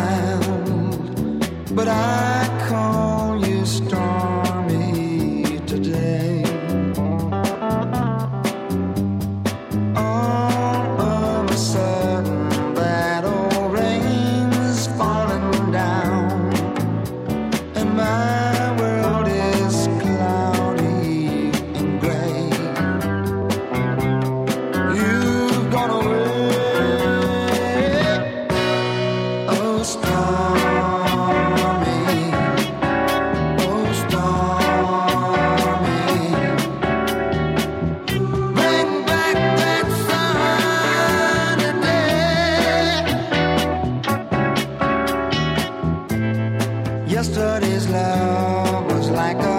mild, but I call you stormy today. All of a sudden that old rain's falling down, and my world is cloudy and gray. You've gone away, oh stormy, oh stormy. Bring back that sunny day. Yesterday's love was like a